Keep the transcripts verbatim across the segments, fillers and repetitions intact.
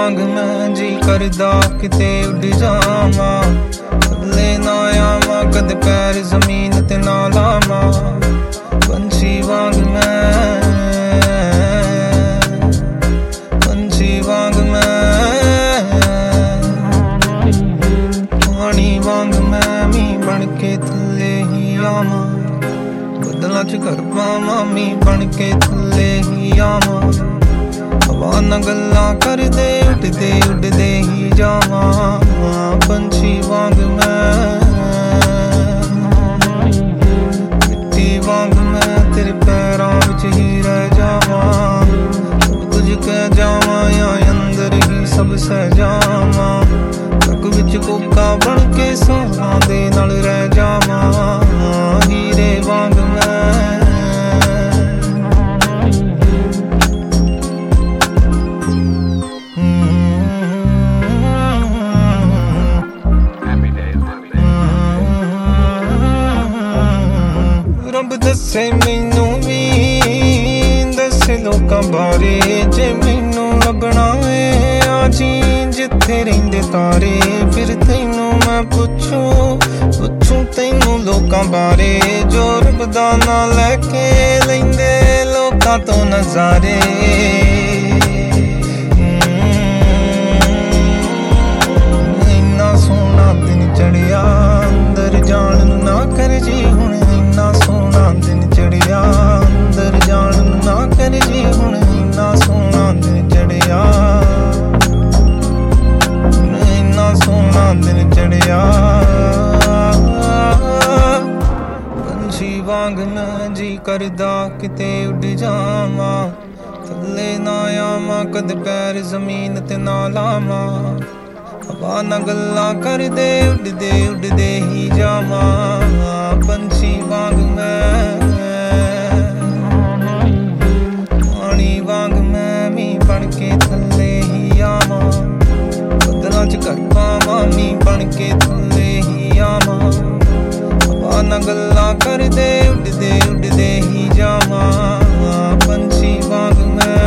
ਵਾਂਗ ਮੈਂ ਜੀ ਕਰਦਾ ਕਿਤੇ ਉੱਡ ਜਾਵਾਂ, ਥੱਲੇ ਨਾ ਆਵਾਂ, ਕਦੇ ਪੈਰ ਜ਼ਮੀਨ ਤੇ ਨਾ ਲਾਵਾਂ। ਪੰਛੀ ਵਾਂਗ ਮੈਂ, ਪੰਛੀ ਵਾਂਗ ਮੈਂ, ਪਾਣੀ ਵਾਂਗ ਮੈਂ ਮੀਂਹ ਬਣ ਕੇ ਥੱਲੇ ਹੀ ਆਵਾਂ, ਬੱਦਲਾਂ 'ਚ ਘਰ ਪਾਵਾਂ, ਮੀਂਹ ਬਣ ਕੇ ਥੱਲੇ ਹੀ ਆਵਾਂ। ਹਵਾ ਨਾਲ ਗੱਲਾਂ ਕਰਦੇ ਉੱਡਦੇ ਉੱਡਦੇ ਹੀ ਜਾਵਾਂ। ਪੰਛੀ ਵਾਂਗ ਮੈਂ, ਮਿੱਟੀ ਵਾਂਗ ਮੈਂ ਤੇਰੇ ਪੈਰਾਂ ਵਿੱਚ ਹੀ ਰਹਿ ਜਾਵਾਂ। ਸਭ ਕੁਝ ਕਹਿ ਜਾਵਾਂ ਜਾਂ ਅੰਦਰ ਹੀ ਸਭ ਸਹਿ ਜਾਵਾਂ। ਟੱਕ ਵਿੱਚ ਕੋਕਾ ਬਣ ਕੇ ਸਾਹਾਂ ਦੇ ਨਾਲ ਰਹਿ ਜਾਵਾਂ। ਹੀਰੇ ਵਾਂਗ ਮੈਂ, ਰੱਬ ਦੱਸੇ ਮੈਨੂੰ ਵੀ, ਦੱਸੇ ਲੋਕਾਂ ਬਾਰੇ, ਜੇ ਮੈਨੂੰ ਲੱਭਣਾ ਏ ਆ ਜੀ ਜਿੱਥੇ ਰਹਿੰਦੇ ਤਾਰੇ। ਫਿਰ ਤੈਨੂੰ ਮੈਂ ਪੁੱਛੂ ਪੁੱਛੂ ਤੈਨੂੰ ਲੋਕਾਂ ਬਾਰੇ, ਜੋ ਰੱਬ ਦਾ ਨਾਂ ਲੈ ਕੇ ਲੈਂਦੇ ਲੋਕਾਂ ਤੋਂ ਨਜ਼ਾਰੇ। ਇੰਨਾ ਸੋਹਣਾ ਦਿਨ ਚੜਿਆ, ਅੰਦਰ ਜਾਣ ਨੂੰ ਨਾ ਕਰ ਜੀ ਹੁਣ। ਇੰਨਾ ਸੋਹਣਾ ਦਿਨ ਚੜਿਆ, ਅੰਦਰ ਜਾਣ ਨੂੰ ਨਾ ਕਰ ਜੀ ਹੁਣ। ਇੰਨਾ ਸੋਹਣਾ ਦਿਨ ਚੜਿਆ, ਇੰਨਾ ਸੋਹਣਾ ਦਿਨ ਚੜਿਆ। ਪੰਛੀ ਵਾਂਗ ਮੈਂ ਜੀ ਕਰਦਾ ਕਿਤੇ ਉੱਡ ਜਾਵਾਂ, ਥੱਲੇ ਨਾ ਆਵਾਂ, ਕਦੇ ਪੈਰ ਜ਼ਮੀਨ ਤੇ ਨਾ ਲਾਵਾਂ। ਹਵਾ ਨਾਲ ਗੱਲਾਂ ਕਰਦੇ ਉੱਡਦੇ ਉੱਡਦੇ ਹੀ ਜਾਵਾਂ। ਪੰਛੀ ਵਾਂਗ ਮੈਂ, ਪਾਣੀ ਵਾਂਗ ਮੈਂ ਮੀਂਹ ਬਣ ਕੇ ਥੱਲੇ ਹੀ ਆਵਾਂ, ਬੱਦਲਾਂ 'ਚ ਘਰ ਪਾਵਾਂ, ਮੀਂਹ ਬਣ ਕੇ ਥੱਲੇ ਹੀ ਆਵਾਂ। ਹਵਾ ਨਾਲ ਗੱਲਾਂ ਕਰਦੇ ਉੱਡਦੇ ਉੱਡਦੇ ਹੀ ਜਾਵਾਂ। ਪੰਛੀ ਵਾਂਗ ਮੈਂ,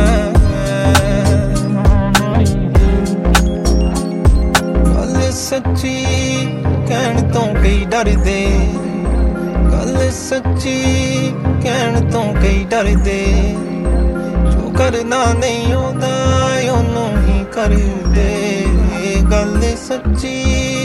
ਗੱਲ ਸੱਚੀ ਕਹਿਣ ਤੋਂ ਕਈ ਡਰਦੇ, ਗੱਲ ਸੱਚੀ ਕਹਿਣ ਤੋਂ ਕਈ ਡਰਦੇ। ਜੋ ਕਰਨਾ ਨਹੀਂ ਆਉਂਦਾ ਉਹਨੂੰ ਹੀ ਕਰਦੇ, ਗੱਲ ਸੱਚੀ